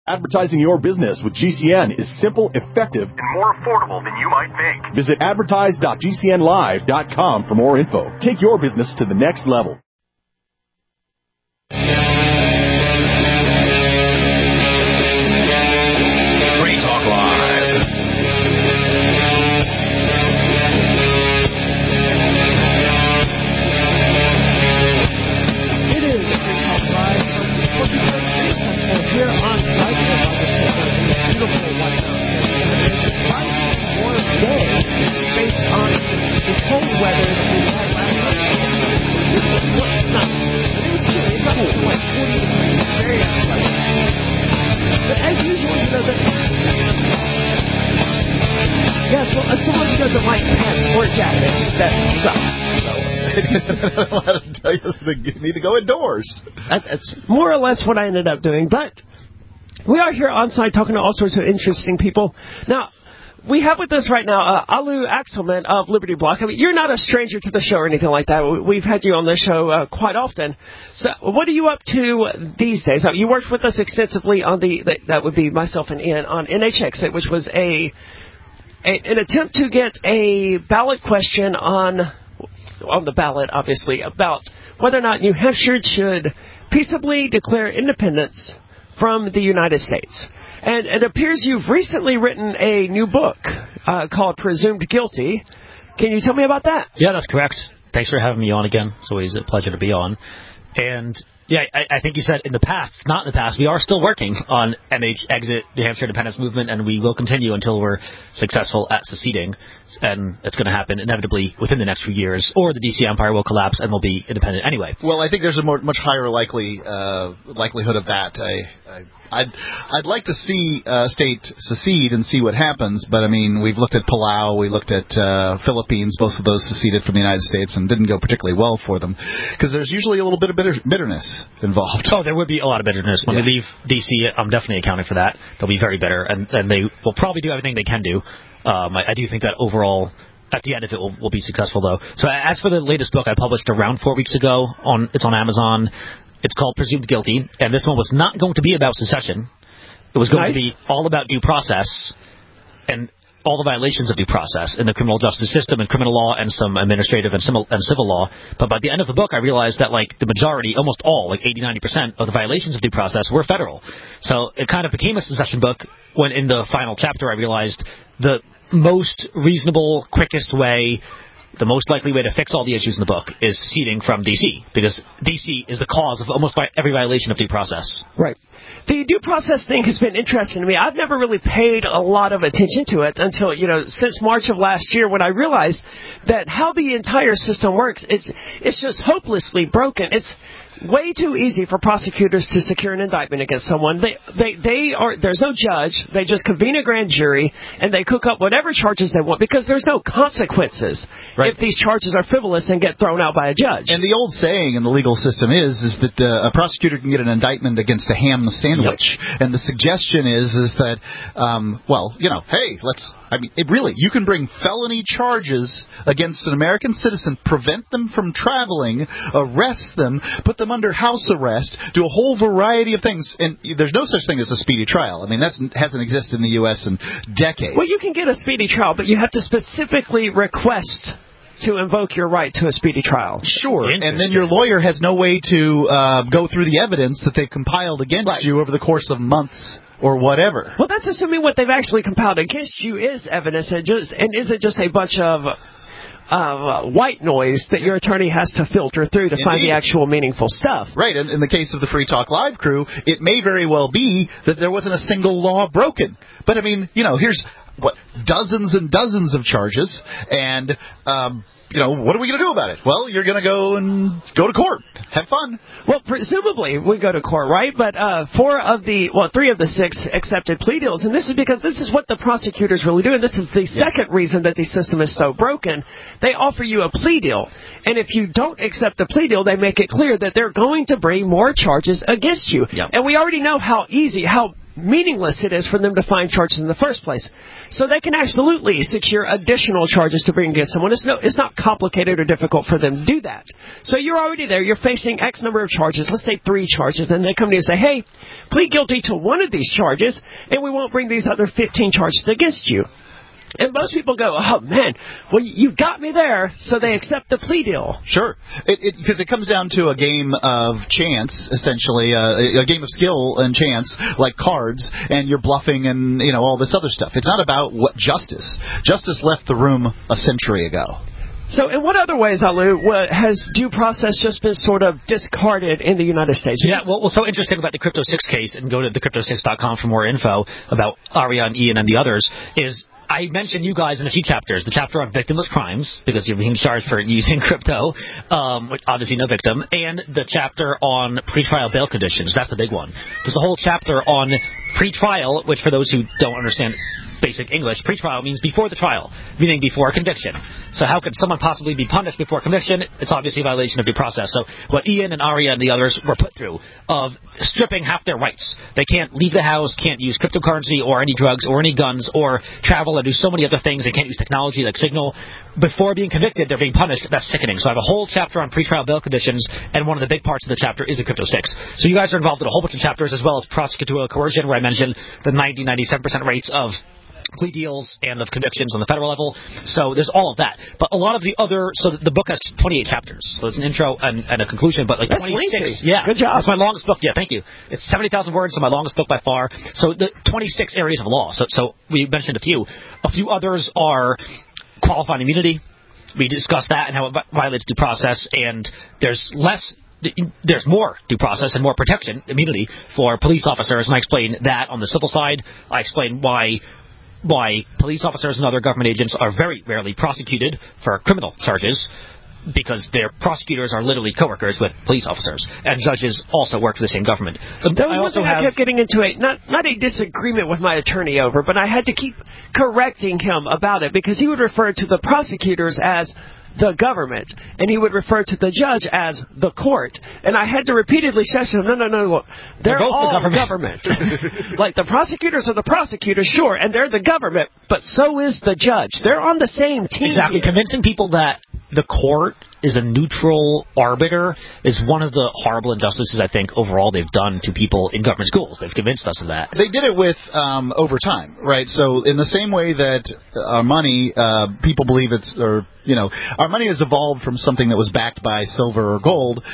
Advertising your business with GCN is simple, effective, and more affordable than you might think. Visit advertise.gcnlive.com for more info. Take your business to the next level. Free Talk Live. It is Free Talk Live from the Corporate Trade Festival here on site. Beautiful white mountain. It's a warm day based on the cold weather that we had last night. This is what's nice. It was chilly. It's up to like 40 degrees. Very unpleasant. But as usual, you know that. Yes, well, as someone who doesn't like pants or jackets, that sucks. I tell you, you need to go indoors. That's more or less what I ended up doing. But we are here on site talking to all sorts of interesting people. Now, we have with us right now Alu Axelman of Liberty Block. I mean, you're not a stranger to the show or anything like that. We've had you on the show quite often. So what are you up to these days? You worked with us extensively on that would be myself and Ian, on NHX, which was an attempt to get a ballot question on the ballot, obviously, about whether or not New Hampshire should peaceably declare independence from the United States. And it appears you've recently written a new book called Presumed Guilty. Can you tell me about that? Yeah, that's correct. Thanks for having me on again. It's always a pleasure to be on. And yeah, I think you said in the past, not in the past, we are still working on Exit New Hampshire Independence Movement, and we will continue until we're successful at seceding. And it's going to happen inevitably within the next few years, or the D.C. Empire will collapse and we'll be independent anyway. Well, I think there's a much higher likelihood of that. I'd like to see state secede and see what happens, but I mean, we've looked at Palau, we looked at Philippines, both of those seceded from the United States and didn't go particularly well for them, because there's usually a little bit of bitterness involved. Oh, there would be a lot of bitterness. When we leave D.C., I'm definitely accounting for that. They'll be very bitter, and they will probably do everything they can do. I do think that overall, at the end of it, will be successful, though. So as for the latest book I published around 4 weeks ago, it's on Amazon. It's called Presumed Guilty, and this one was not going to be about secession. It was going to be all about due process and all the violations of due process in the criminal justice system and criminal law and some administrative and civil law. But by the end of the book, I realized that the majority, almost all, 80-90% of the violations of due process were federal. So it kind of became a secession book when in the final chapter I realized the most reasonable, quickest way, the most likely way to fix all the issues in the book is seceding from D.C., because D.C. is the cause of almost every violation of due process. Right. The due process thing has been interesting to me. I've never really paid a lot of attention to it until, since March of last year, when I realized that how the entire system works, it's just hopelessly broken. It's way too easy for prosecutors to secure an indictment against someone. There's no judge. They just convene a grand jury and they cook up whatever charges they want, because there's no consequences if these charges are frivolous and get thrown out by a judge. And the old saying in the legal system is that a prosecutor can get an indictment against a ham sandwich. Yep. And the suggestion is that, you can bring felony charges against an American citizen, prevent them from traveling, arrest them, put them under house arrest, do a whole variety of things. And there's no such thing as a speedy trial. I mean, that hasn't existed in the U.S. in decades. Well, you can get a speedy trial, but you have to specifically request to invoke your right to a speedy trial. Sure, and then your lawyer has no way to go through the evidence that they've compiled against you over the course of months or whatever. Well, that's assuming what they've actually compiled against you is evidence, and isn't just a bunch of white noise that your attorney has to filter through to find the actual meaningful stuff. Right, and in the case of the Free Talk Live crew, it may very well be that there wasn't a single law broken. But, I mean, here's dozens and dozens of charges, and what are we going to do about it? Well, you're going to go to court. Have fun. Well, presumably we go to court, right? But 3 of the 6 accepted plea deals, and this is because this is what the prosecutors really do, and this is the second reason that the system is so broken. They offer you a plea deal, and if you don't accept the plea deal, they make it clear that they're going to bring more charges against you. Yep. And we already know how meaningless it is for them to find charges in the first place. So they can absolutely secure additional charges to bring against someone. It's not complicated or difficult for them to do that. So you're already there. You're facing X number of charges, let's say 3 charges, and they come to you and say, hey, plead guilty to one of these charges, and we won't bring these other 15 charges against you. And most people go, oh, man, well, you got me there, so they accept the plea deal. Sure. Because it comes down to a game of chance, essentially, a game of skill and chance, like cards, and you're bluffing and, all this other stuff. It's not about what justice. Justice left the room a century ago. So in what other ways, Alu, has due process just been sort of discarded in the United States? Yeah, well, what's so interesting about the Crypto 6 case, and go to thecrypto6.com for more info about Aria and Ian and the others, is I mentioned you guys in a few chapters. The chapter on victimless crimes, because you're being charged for using crypto, which obviously no victim, and the chapter on pretrial bail conditions. That's the big one. There's a whole chapter on pretrial, which for those who don't understand basic English, pretrial means before the trial, meaning before conviction. So how could someone possibly be punished before conviction? It's obviously a violation of due process. So what Ian and Aria and the others were put through of stripping half their rights. They can't leave the house, can't use cryptocurrency or any drugs or any guns or travel and do so many other things. They can't use technology like Signal. Before being convicted, they're being punished. That's sickening. So I have a whole chapter on pretrial bail conditions, and one of the big parts of the chapter is the Crypto 6. So you guys are involved in a whole bunch of chapters, as well as prosecutorial coercion, where I mentioned the 90-97% rates of plea deals and of convictions on the federal level. So there's all of that. But a lot of the other... So the book has 28 chapters. So it's an intro and a conclusion, but like That's 26... lengthy. Yeah. Good job. It's my longest book. Yeah, thank you. It's 70,000 words, so my longest book by far. So the 26 areas of law. So we mentioned a few. A few others are qualified immunity. We discussed that and how it violates due process, and there's more due process and more protection, immunity, for police officers, and I explain that on the civil side. I explain why police officers and other government agents are very rarely prosecuted for criminal charges, because their prosecutors are literally coworkers with police officers, and judges also work for the same government. That was one thing I kept getting into not a disagreement with my attorney over, but I had to keep correcting him about it, because he would refer to the prosecutors as the government, and he would refer to the judge as the court. And I had to repeatedly say to him, no, they're all the government. Like, the prosecutors are the prosecutors, sure, and they're the government, but so is the judge. They're on the same team. Exactly. Here. Convincing people that the court is a neutral arbiter is one of the horrible injustices, I think, overall they've done to people in government schools. They've convinced us of that. They did it with over time, right? So in the same way that our money, people believe our money has evolved from something that was backed by silver or gold.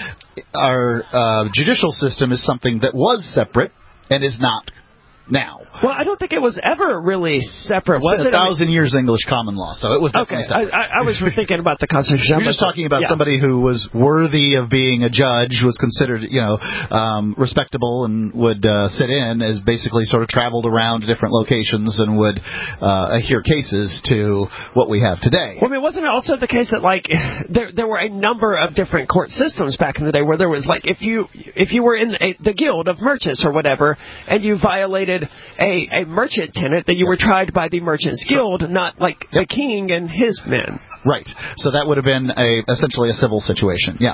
Our judicial system is something that was separate and is not now. Well, I don't think it was ever really separate, was it? 1,000 years English common law, so it was definitely separate. I was thinking about the Constitution. You're just talking about somebody who was worthy of being a judge, was considered, respectable, and would sit in, as basically sort of traveled around to different locations and would hear cases to what we have today. Well, I mean, wasn't it also the case that, like, there were a number of different court systems back in the day where there was, like, if you were in the Guild of Merchants or whatever, and you violated a merchant tenant, that you were tried by the Merchants Guild, not like the king and his men. Right. So that would have been essentially a civil situation. Yeah.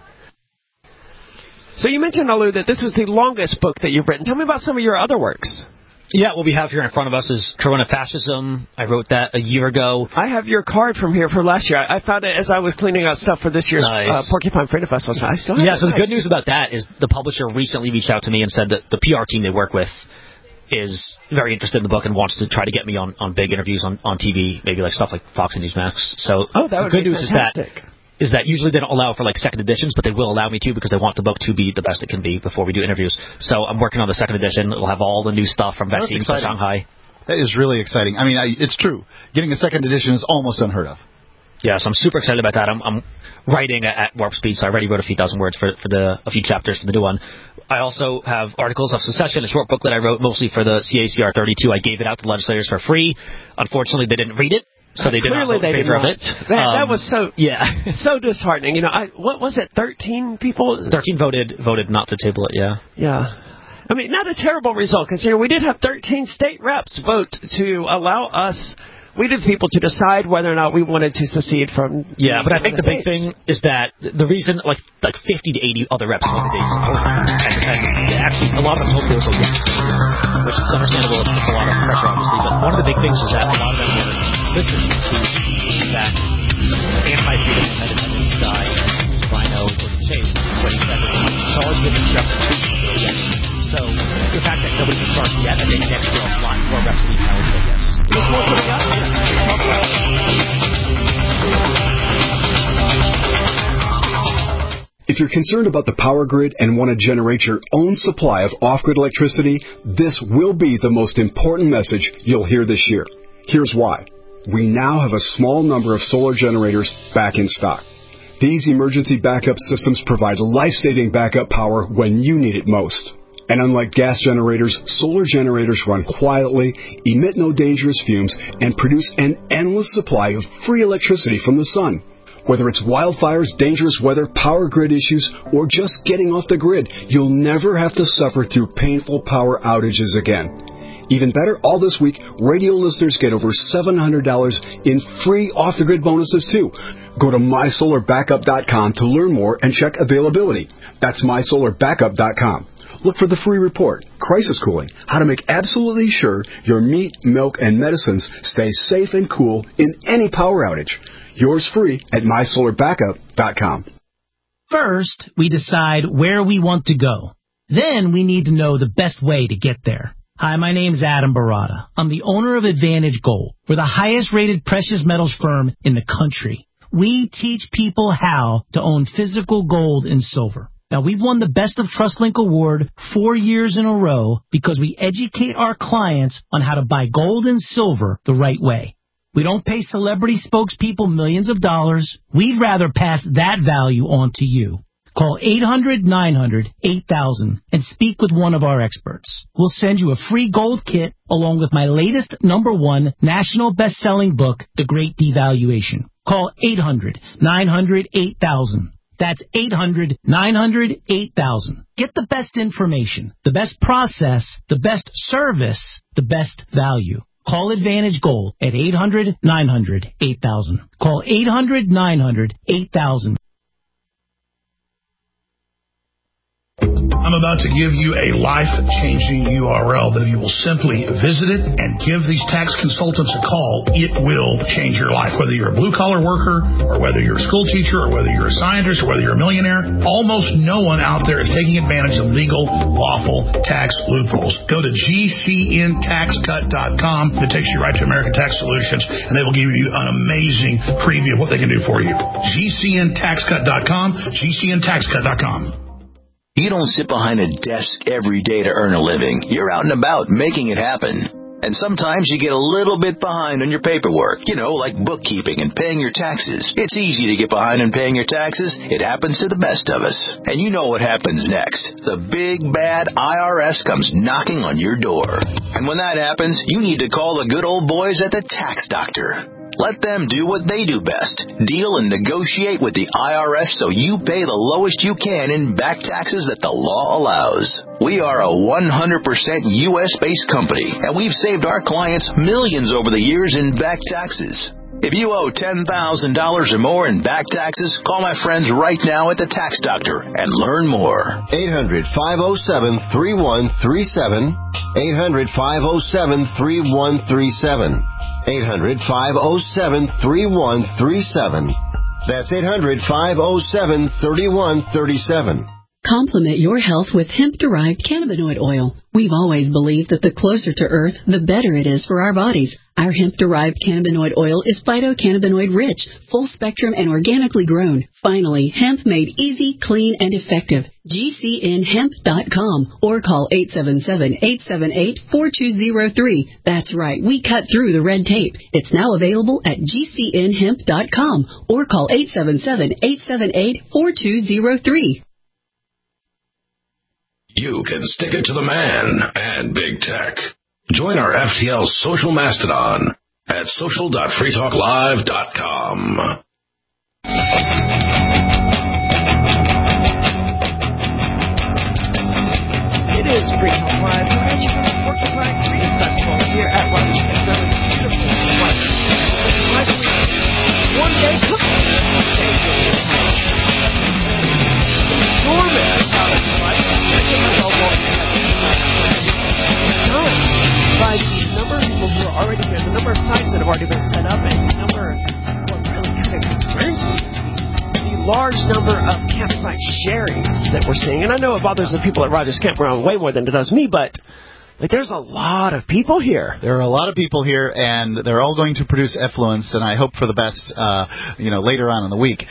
So you mentioned, Alu, that this is the longest book that you've written. Tell me about some of your other works. Yeah, what we have here in front of us is Corona Fascism. I wrote that a year ago. I have your card from here for last year. I found it as I was cleaning out stuff for this year's Porcupine Freedom Festival. I still have it. So the good news about that is the publisher recently reached out to me and said that the PR team they work with is very interested in the book and wants to try to get me on big interviews on TV, maybe like stuff like Fox and Newsmax. So the good news is that usually they don't allow for like second editions, but they will allow me to, because they want the book to be the best it can be before we do interviews. So I'm working on the second edition. It'll have all the new stuff from vaccines to Shanghai. That is really exciting. I mean, it's true. Getting a second edition is almost unheard of. Yeah, so I'm super excited about that. I'm writing at warp speed, so I already wrote a few thousand words for a few chapters for the new one. I also have Articles of Secession, a short booklet I wrote mostly for the CACR 32. I gave it out to legislators for free. Unfortunately, they didn't read it, so they did not vote in favor of it. That was so disheartening. What was it? 13 people. 13 voted not to table it. Yeah. Yeah. I mean, not a terrible result, because we did have 13 state reps vote to allow us. We did people to decide whether or not we wanted to secede from. Yeah, but I think the big thing is that the reason, like 50 to 80 other reps voted they support, and actually a lot of them hope they'll go yes, which is understandable. It's a lot of pressure, obviously, but one of the big things is that a lot of them will listen to that anti-freedom independence guy, Rhino, Chase, when he said that the charge with instruction to go yes. So So the fact that nobody can start yet, I think next year a lot more reps will be powered to yes. There's more coming up. If you're concerned about the power grid and want to generate your own supply of off-grid electricity, this will be the most important message you'll hear this year. Here's why. We now have a small number of solar generators back in stock. These emergency backup systems provide life-saving backup power when you need it most. And unlike gas generators, solar generators run quietly, emit no dangerous fumes, and produce an endless supply of free electricity from the sun. Whether it's wildfires, dangerous weather, power grid issues, or just getting off the grid, you'll never have to suffer through painful power outages again. Even better, all this week, radio listeners get over $700 in free off-the-grid bonuses, too. Go to mysolarbackup.com to learn more and check availability. That's mysolarbackup.com. Look for the free report, Crisis Cooling, how to make absolutely sure your meat, milk, and medicines stay safe and cool in any power outage. Yours free at mysolarbackup.com. First, we decide where we want to go. Then we need to know the best way to get there. Hi, my name's Adam Barada. I'm the owner of Advantage Gold. We're the highest-rated precious metals firm in the country. We teach people how to own physical gold and silver. Now, we've won the Best of TrustLink Award 4 years in a row because we educate our clients on how to buy gold and silver the right way. We don't pay celebrity spokespeople millions of dollars. We'd rather pass that value on to you. Call 800-900-8000 and speak with one of our experts. We'll send you a free gold kit along with my latest #1 national best-selling book, The Great Devaluation. Call 800-900-8000. That's 800-900-8000. Get the best information, the best process, the best service, the best value. Call Advantage Gold at 800-900-8000. Call 800-900-8000. I'm about to give you a life-changing URL that if you will simply visit it and give these tax consultants a call, it will change your life. Whether you're a blue-collar worker or whether you're a school teacher or whether you're a scientist or whether you're a millionaire, almost no one out there is taking advantage of legal, lawful tax loopholes. Go to GCNTaxCut.com. It takes you right to American Tax Solutions, and they will give you an amazing preview of what they can do for you. GCNTaxCut.com, GCNTaxCut.com. You don't sit behind a desk every day to earn a living. You're out and about making it happen. And sometimes you get a little bit behind on your paperwork, like bookkeeping and paying your taxes. It's easy to get behind on paying your taxes. It happens to the best of us. And you know what happens next. The big, bad IRS comes knocking on your door. And when that happens, you need to call the good old boys at the Tax Doctor. Let them do what they do best. Deal and negotiate with the IRS so you pay the lowest you can in back taxes that the law allows. We are a 100% U.S.-based company, and we've saved our clients millions over the years in back taxes. If you owe $10,000 or more in back taxes, call my friends right now at the Tax Doctor and learn more. 800-507-3137. 800-507-3137. 800-507-3137. That's 800-507-3137. Complement your health with hemp-derived cannabinoid oil. We've always believed that the closer to Earth, the better it is for our bodies. Our hemp-derived cannabinoid oil is phytocannabinoid-rich, full-spectrum, and organically grown. Finally, hemp made easy, clean, and effective. GCNHemp.com or call 877-878-4203. That's right, we cut through the red tape. It's now available at GCNHemp.com or call 877-878-4203. You can stick it to the man and big tech. Join our FTL social mastodon at social.freetalklive.com. It is Free Talk Live. We're at your Porcupine Freedom Festival here at Rogers. Another beautiful one. Last week, one day, enormous crowd. By the number of people who are already here, the number of sites that have already been set up, and the number, what really kind of concerns me is the large number of campsite sharings that we're seeing. And I know it bothers the people at Rogers Campground way more than it does me, but like, there's a lot of people here. There are a lot of people here, and they're all going to produce effluence, and I hope for the best, later on in the week.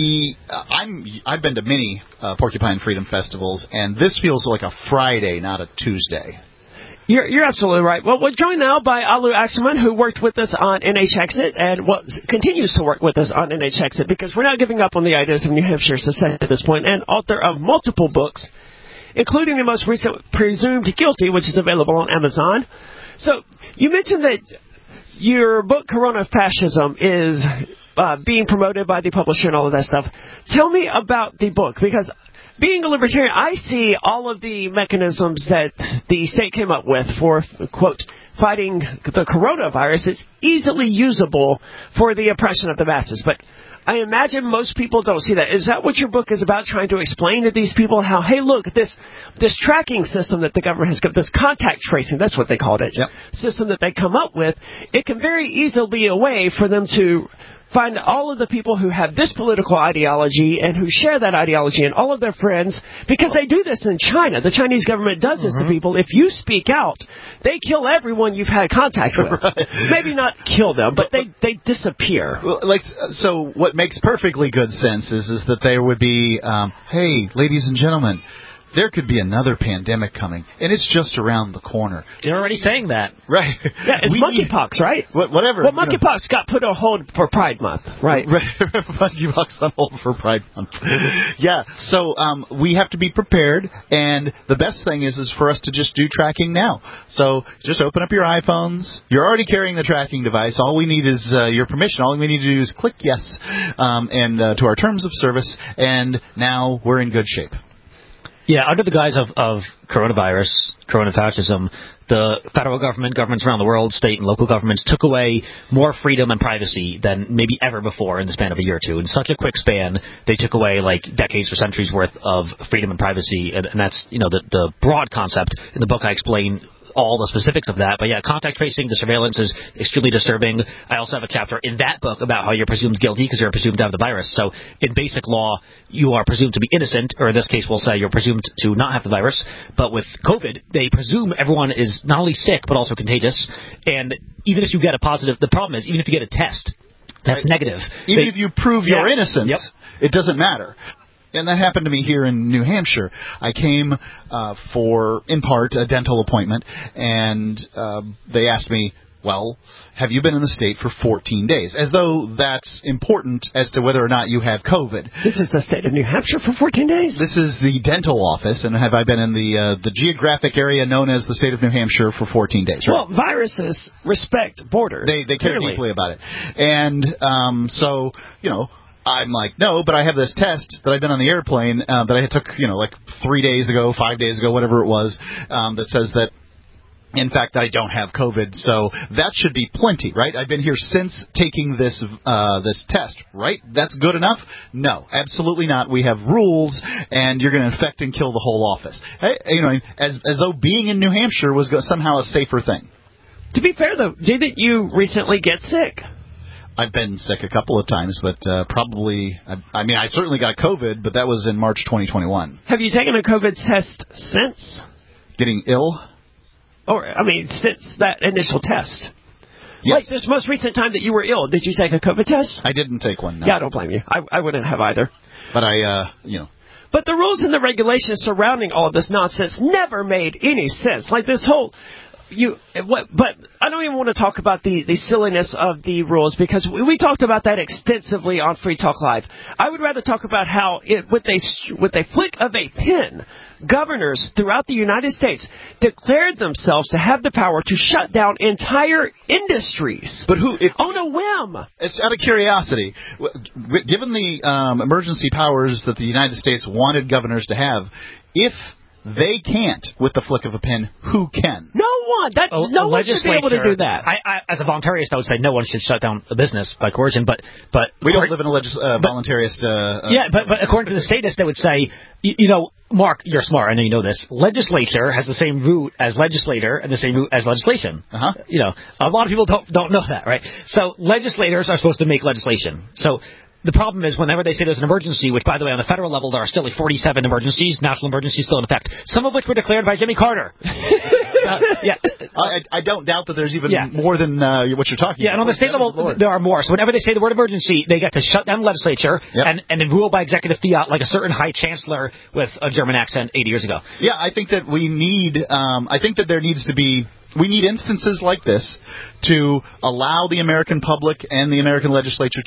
I've been to many Porcupine Freedom Festivals, and this feels like a Friday, not a Tuesday. You're absolutely right. Well, we're joined now by Alu Axelman, who worked with us on NH Exit and continues to work with us on NH Exit, because we're not giving up on the ideas of New Hampshire society at this point, and author of multiple books, including the most recent, Presumed Guilty, which is available on Amazon. So you mentioned that your book, Corona Fascism, is being promoted by the publisher and all of that stuff. Tell me about the book, because being a libertarian, I see all of the mechanisms that the state came up with for, quote, fighting the coronavirus is easily usable for the oppression of the masses. But I imagine most people don't see that. Is that what your book is about, trying to explain to these people how, hey, look, this tracking system that the government has got, this contact tracing, that's what they called it, system that they come up with, it can very easily be a way for them to find all of the people who have this political ideology and who share that ideology and all of their friends, because they do this in China. The Chinese government does this to people. If you speak out, they kill everyone you've had contact with. Right. Maybe not kill them, but they disappear. Well, so what makes perfectly good sense is that there would be, hey, ladies and gentlemen, there could be another pandemic coming, and it's just around the corner. They're already saying that. Right. Yeah, it's monkeypox, right? Whatever. Well, monkeypox got put on hold for Pride Month, right? Monkeypox on hold for Pride Month. Yeah, so we have to be prepared, and the best thing is for us to just do tracking now. So just open up your iPhones. You're already carrying the tracking device. All we need is your permission. All we need to do is click yes and to our terms of service, and now we're in good shape. Yeah, under the guise of coronavirus, corona fascism, the federal government, governments around the world, state and local governments took away more freedom and privacy than maybe ever before in the span of a year or two. In such a quick span, they took away like decades or centuries worth of freedom and privacy, and that's, the broad concept. In the book, I explain all the specifics of that. But yeah, contact tracing, the surveillance is extremely disturbing. I also have a chapter in that book about how you're presumed guilty because you're presumed to have the virus. So in basic law, you are presumed to be innocent, or in this case, we'll say you're presumed to not have the virus. But with COVID, they presume everyone is not only sick, but also contagious. And even if you get a positive, the problem is, even if you get a test that's negative. Even if you prove your innocence, it doesn't matter. And that happened to me here in New Hampshire. I came for, in part, a dental appointment, and they asked me, well, have you been in the state for 14 days? As though that's important as to whether or not you have COVID. This is the state of New Hampshire for 14 days? This is the dental office, and have I been in the geographic area known as the state of New Hampshire for 14 days? Right? Well, viruses respect borders. They care deeply about it. And so, I'm like, no, but I have this test that I've been on the airplane that I took, 3 days ago, 5 days ago, whatever it was, that says that, in fact, that I don't have COVID. So that should be plenty, right? I've been here since taking this test, right? That's good enough? No, absolutely not. We have rules, and you're going to infect and kill the whole office. As though being in New Hampshire was somehow a safer thing. To be fair, though, didn't you recently get sick? I've been sick a couple of times, but probably, I certainly got COVID, but that was in March 2021. Have you taken a COVID test since? Getting ill? Since that initial test. Yes. Like this most recent time that you were ill, did you take a COVID test? I didn't take one, no. Yeah, I don't blame you. I wouldn't have either. But But the rules and the regulations surrounding all of this nonsense never made any sense. Like this whole... But I don't even want to talk about the silliness of the rules, because we talked about that extensively on Free Talk Live. I would rather talk about how, with a flick of a pen, governors throughout the United States declared themselves to have the power to shut down entire industries. But on a whim. It's out of curiosity. Given the emergency powers that the United States wanted governors to have, if they can't, with the flick of a pen, who can? No one. No one should be able to do that. I, as a voluntarist, I would say no one should shut down a business by coercion. But we don't live in a voluntarist. But according to the statists, they would say, Mark, you're smart. I know you know this. Legislature has the same root as legislator and the same root as legislation. A lot of people don't know that, right? So legislators are supposed to make legislation. So the problem is whenever they say there's an emergency, which, by the way, on the federal level, there are still like 47 emergencies, national emergencies still in effect, some of which were declared by Jimmy Carter. I don't doubt that there's even more than what you're talking about. Yeah, and on the state level, there are more. So whenever they say the word emergency, they get to shut down the legislature and then rule by executive fiat like a certain high chancellor with a German accent 80 years ago. Yeah, I think that we need, we need instances like this to allow the American public and the American legislature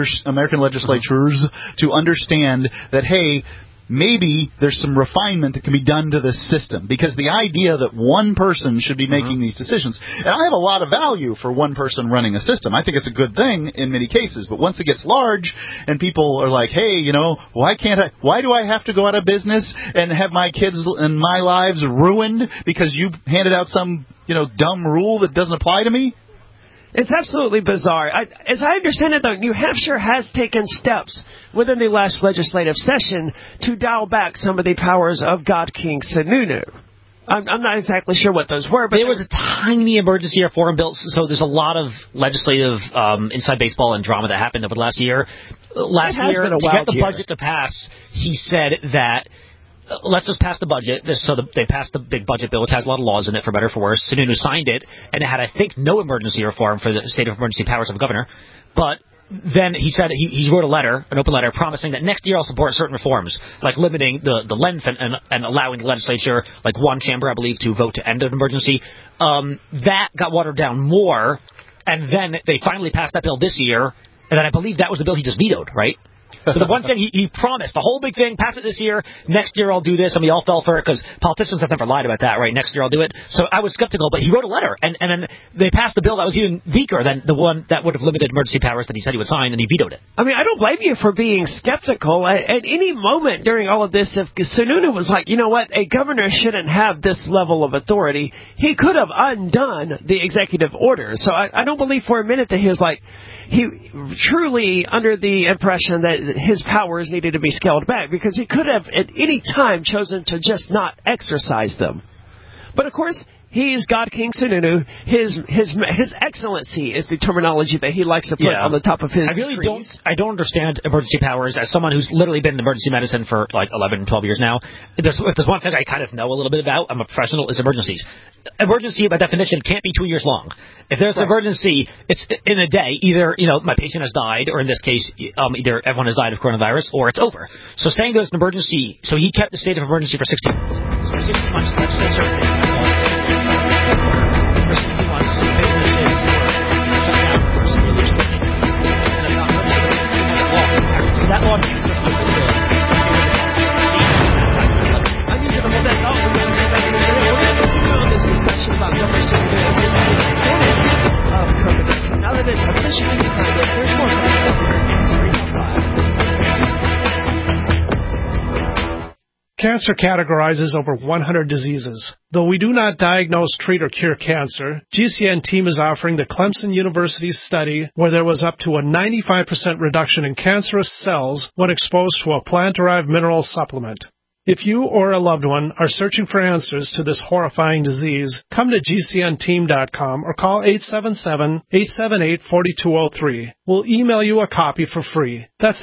legislatures to understand that, hey, maybe there's some refinement that can be done to this system, because the idea that one person should be making these decisions, and I have a lot of value for one person running a system. I think it's a good thing in many cases, but once it gets large and people are like, hey, why do I have to go out of business and have my kids and my lives ruined because you handed out some, dumb rule that doesn't apply to me? It's absolutely bizarre. As I understand it, though, New Hampshire has taken steps within the last legislative session to dial back some of the powers of God King Sununu. I'm not exactly sure what those were, but there was a tiny emergency reform bill, so there's a lot of legislative inside baseball and drama that happened over the last year. Last year, to get the budget to pass, he said that let's just pass the budget. So they passed the big budget bill, which has a lot of laws in it, for better or for worse. Sununu signed it, and it had, I think, no emergency reform for the state of emergency powers of the governor. But then he said he wrote an open letter, promising that next year I'll support certain reforms, like limiting the length and allowing the legislature, like one chamber, I believe, to vote to end an emergency. That got watered down more, and then they finally passed that bill this year, and then I believe that was the bill he just vetoed, right? So the one thing he promised, the whole big thing, pass it this year, next year I'll do this, and we all fell for it, because politicians have never lied about that, right? Next year I'll do it. So I was skeptical, but he wrote a letter, and then they passed the bill that was even weaker than the one that would have limited emergency powers that he said he would sign, and he vetoed it. I mean, I don't blame you for being skeptical. At any moment during all of this, if Sununu was like, you know what, a governor shouldn't have this level of authority, he could have undone the executive order. So I don't believe for a minute that he was like, he truly under the impression that his powers needed to be scaled back, because he could have at any time chosen to just not exercise them. But of course, he's God King Sununu. His excellency is the terminology that he likes to put on the top of his decrees. I don't understand emergency powers as someone who's literally been in emergency medicine for like 11, 12 years now. If there's one thing I kind of know a little bit about, I'm a professional, is emergencies. Emergency, by definition, can't be 2 years long. If there's an emergency, it's in a day. Either, my patient has died, or in this case, either everyone has died of coronavirus, or it's over. So saying there's an emergency, so he kept the state of emergency for 16 months. So for 16 months, the legislature for 60 months, businesses were shut down for religious thinking. And about months ago, they had a law. So that law means that I need to hold that thought. We're going to continue on this discussion about Governor Sununu and this Senate of COVID-19. Now that it's officially behind us, there's more coming up here in Street Live. Cancer categorizes over 100 diseases. Though we do not diagnose, treat, or cure cancer, GCN team is offering the Clemson University study where there was up to a 95% reduction in cancerous cells when exposed to a plant-derived mineral supplement. If you or a loved one are searching for answers to this horrifying disease, come to GCNteam.com or call 877-878-4203. We'll email you a copy for free. That's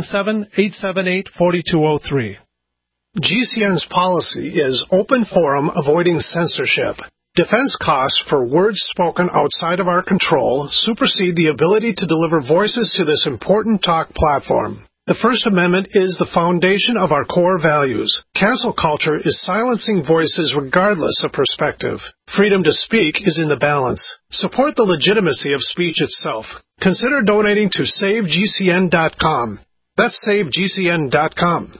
877-878-4203. GCN's policy is open forum, avoiding censorship. Defense costs for words spoken outside of our control supersede the ability to deliver voices to this important talk platform. The First Amendment is the foundation of our core values. Cancel culture is silencing voices regardless of perspective. Freedom to speak is in the balance. Support the legitimacy of speech itself. Consider donating to SaveGCN.com. That's SaveGCN.com.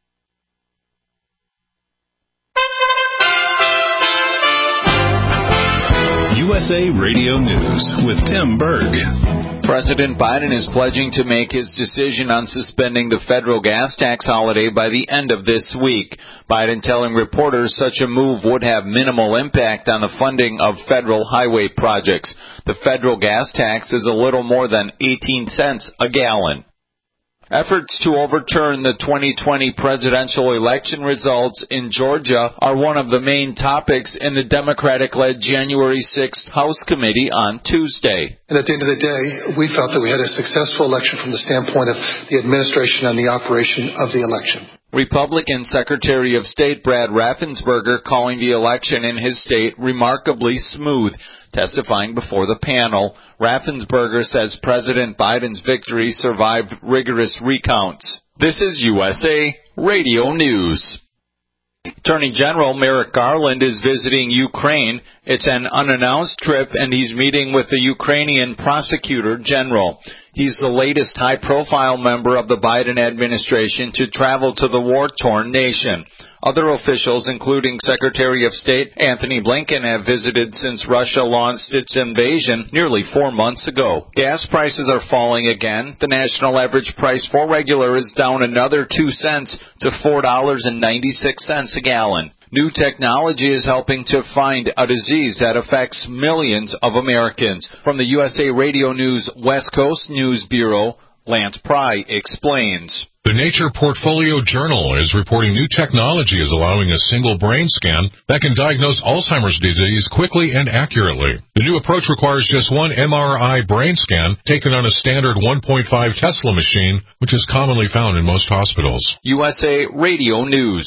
USA Radio News with Tim Berg. President Biden is pledging to make his decision on suspending the federal gas tax holiday by the end of this week. Biden telling reporters such a move would have minimal impact on the funding of federal highway projects. The federal gas tax is a little more than 18 cents a gallon. Efforts to overturn the 2020 presidential election results in Georgia are one of the main topics in the Democratic-led January 6th House Committee on Tuesday. And at the end of the day, we felt that we had a successful election from the standpoint of the administration and the operation of the election. Republican Secretary of State Brad Raffensperger calling the election in his state remarkably smooth. Testifying before the panel, Raffensperger says President Biden's victory survived rigorous recounts. This is USA Radio News. Attorney General Merrick Garland is visiting Ukraine. It's an unannounced trip, and he's meeting with the Ukrainian Prosecutor General. He's the latest high-profile member of the Biden administration to travel to the war-torn nation. Other officials, including Secretary of State Anthony Blinken, have visited since Russia launched its invasion nearly 4 months ago. Gas prices are falling again. The national average price for regular is down another 2 cents to $4.96 a gallon. New technology is helping to find a disease that affects millions of Americans. From the USA Radio News West Coast News Bureau, Lance Pry explains. The Nature Portfolio Journal is reporting new technology is allowing a single brain scan that can diagnose Alzheimer's disease quickly and accurately. The new approach requires just one MRI brain scan taken on a standard 1.5 Tesla machine, which is commonly found in most hospitals. USA Radio News.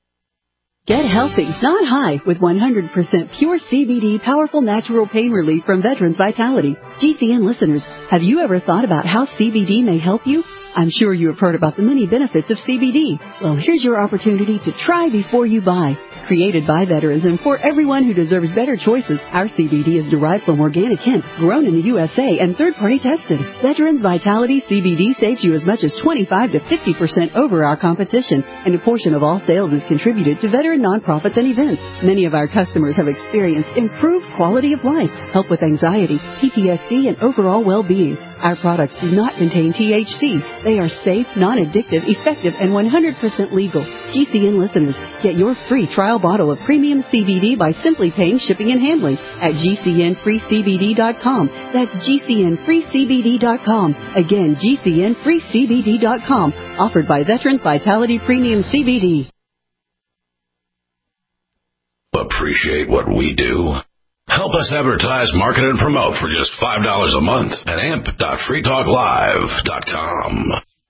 Get healthy, not high, with 100% pure CBD powerful natural pain relief from Veterans Vitality. GCN listeners, have you ever thought about how CBD may help you? I'm sure you have heard about the many benefits of CBD. Well, here's your opportunity to try before you buy. Created by veterans and for everyone who deserves better choices, our CBD is derived from organic hemp, grown in the USA and third-party tested. Veterans Vitality CBD saves you as much as 25 to 50% over our competition, and a portion of all sales is contributed to veteran nonprofits and events. Many of our customers have experienced improved quality of life, help with anxiety, PTSD, and overall well-being. Our products do not contain THC. They are safe, non-addictive, effective, and 100% legal. GCN listeners, get your free trial bottle of premium CBD by simply paying shipping and handling at GCNFreeCBD.com. That's GCNFreeCBD.com. Again, GCNFreeCBD.com. Offered by Veterans Vitality Premium CBD. Appreciate what we do? Help us advertise, market, and promote for just $5 a month at amp.freetalklive.com.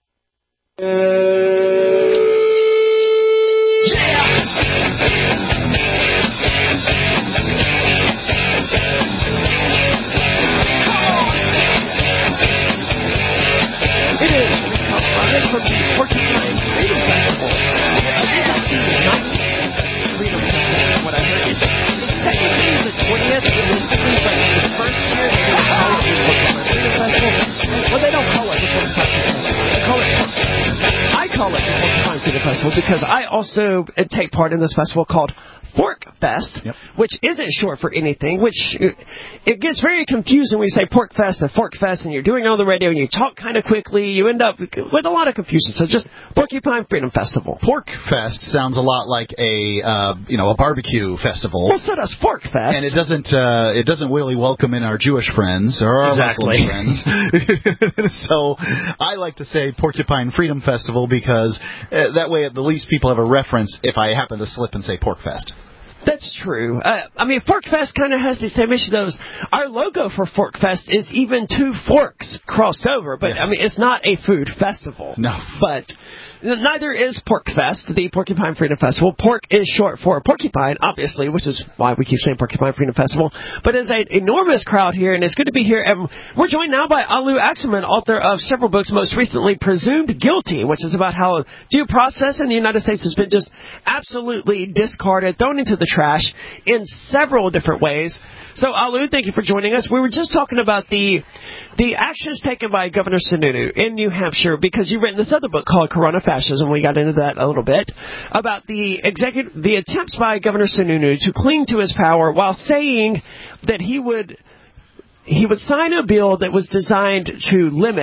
It is Free Talk Live from the Porcupine Freedom Festival. This is the 19th Freedom Festival, what I heard. It's technically the 20th, realistically, but the first year they don't call it the Porcupine Freedom Festival. Well, they don't call it the Porcupine Freedom Festival. They call it I call it the Porcupine Freedom Festival because I also take part in this festival called Pork Fest, which isn't short for anything, which it gets very confusing when you say Pork Fest and Fork Fest and you're doing it on the radio and you talk kind of quickly. You end up with a lot of confusion. So just Porcupine Freedom Festival. Pork Fest sounds a lot like a barbecue festival. Well, so does Fork Fest. And it doesn't really welcome in our Jewish friends or our Muslim friends. So I like to say Porcupine Freedom Festival because that way at the least people have a reference if I happen to slip and say Pork Fest. That's true. Fork Fest kind of has the same issue. Our logo for Fork Fest is even two forks crossed over, but yes. It's not a food festival. No. But neither is Pork Fest, the Porcupine Freedom Festival. Pork is short for porcupine, obviously, which is why we keep saying Porcupine Freedom Festival. But there's an enormous crowd here, and it's good to be here. And we're joined now by Alu Axelman, author of several books, most recently Presumed Guilty, which is about how due process in the United States has been just absolutely discarded, thrown into the trash in several different ways. So, Alu, thank you for joining us. We were just talking about the actions taken by Governor Sununu in New Hampshire, because you've written this other book called Corona Fascism. We got into that a little bit, about the attempts by Governor Sununu to cling to his power while saying that he would sign a bill that was designed to limit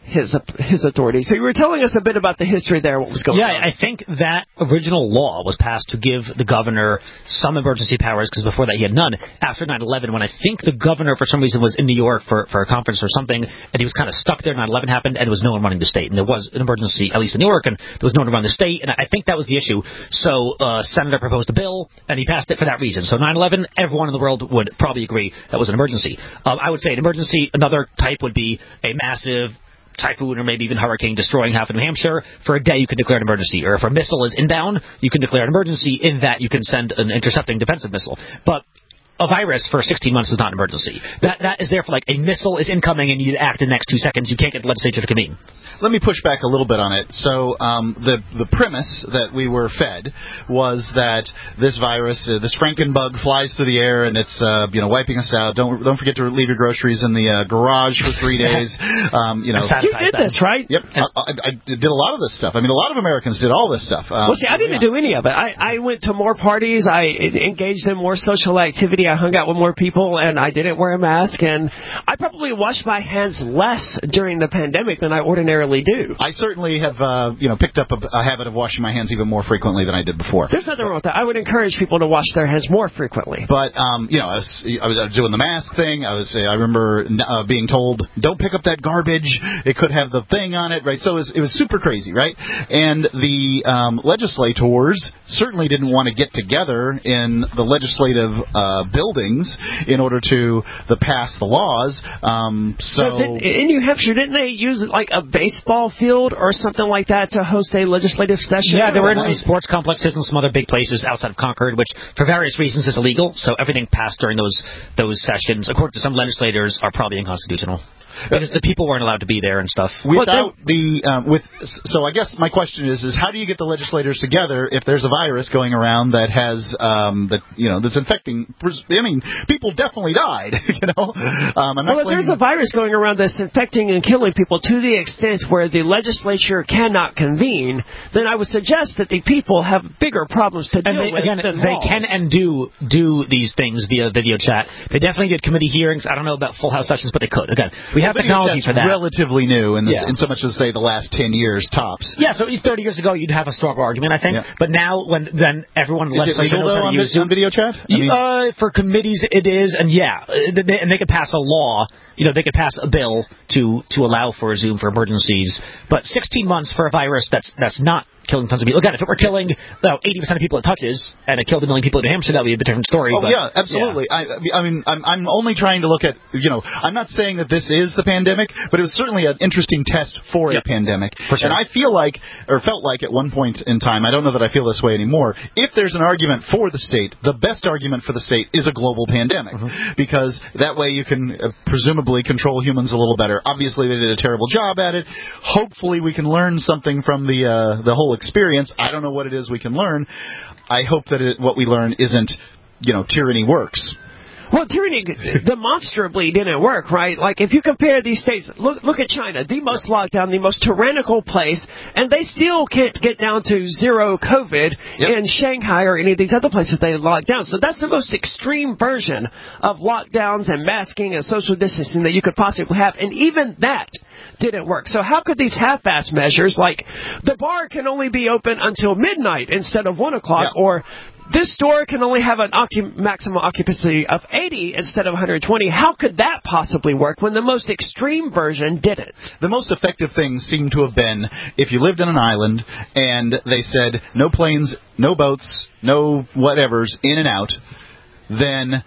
his authority. So you were telling us a bit about the history there, what was going on. Yeah, I think that original law was passed to give the governor some emergency powers, because before that he had none. After 9/11, when I think the governor for some reason was in New York for a conference or something, and he was kind of stuck there, 9/11 happened, and there was no one running the state. And there was an emergency, at least in New York, and there was no one to run the state, and I think that was the issue. So Senator proposed a bill, and he passed it for that reason. So 9/11, everyone in the world would probably agree that was an emergency. I would say an emergency, another type would be a massive typhoon or maybe even hurricane destroying half of New Hampshire. For a day, you can declare an emergency. Or if a missile is inbound, you can declare an emergency in that you can send an intercepting defensive missile. But a virus for 16 months is not an emergency. That is there for like a missile is incoming and you act in the next 2 seconds. You can't get the legislature to convene. Let me push back a little bit on it. So the premise that we were fed was that this virus, this Frankenbug, flies through the air and it's wiping us out. Don't forget to leave your groceries in the garage for 3 days. You did this, right? Yep. I did a lot of this stuff. I mean, a lot of Americans did all this stuff. Well, see, I didn't do any of it. I went to more parties. I engaged in more social activity. I hung out with more people, and I didn't wear a mask. And I probably washed my hands less during the pandemic than I ordinarily do. I certainly have, picked up a habit of washing my hands even more frequently than I did before. There's nothing wrong with that. I would encourage people to wash their hands more frequently. But, I was doing the mask thing. I remember being told, don't pick up that garbage. It could have the thing on it, right? So it was super crazy, right? And the legislators certainly didn't want to get together in the legislative buildings in order to pass the laws. In New Hampshire, didn't they use like a baseball field or something like that to host a legislative session? Yeah, there were some sports complexes and some other big places outside of Concord, which for various reasons is illegal. So everything passed during those sessions, according to some legislators, are probably unconstitutional. Because the people weren't allowed to be there and stuff. So I guess my question is how do you get the legislators together if there's a virus going around that has that's infecting? I mean, people definitely died. If there's a virus going around that's infecting and killing people to the extent where the legislature cannot convene, then I would suggest that the people have bigger problems to deal with. Again, they can and do these things via video chat. They definitely did committee hearings. I don't know about full house sessions, but they could. Again, we have technology for that. Relatively new in so much as say the last 10 years tops. Yeah, so 30 years ago you'd have a stronger argument, I think. Yeah. But now then everyone is it legal though on video chat? For committees it is, and they could pass a law. They could pass a bill to allow for Zoom for emergencies. But 16 months for a virus that's not killing tons of people. Again, if it were killing 80% of people it touches, and it killed 1 million people in New Hampshire, that would be a different story. Oh, yeah, absolutely. Yeah. I mean, I'm only trying to look at, I'm not saying that this is the pandemic, but it was certainly an interesting test for a pandemic. For sure. And I felt like at one point in time, I don't know that I feel this way anymore, if there's an argument for the state, the best argument for the state is a global pandemic. Mm-hmm. Because that way you can presumably control humans a little better. Obviously, they did a terrible job at it. Hopefully, we can learn something from the whole experience. I don't know what it is we can learn. I hope that what we learn isn't, tyranny works. Well, tyranny demonstrably didn't work, right? Like, if you compare these states, look at China, the most locked down, the most tyrannical place, and they still can't get down to zero COVID in Shanghai or any of these other places they locked down. So that's the most extreme version of lockdowns and masking and social distancing that you could possibly have, and even that didn't work. So how could these half-ass measures, like the bar can only be open until midnight instead of 1 o'clock, or this store can only have an maximum occupancy of 80 instead of 120. How could that possibly work when the most extreme version didn't? The most effective thing seemed to have been if you lived on an island and they said no planes, no boats, no whatevers, in and out, then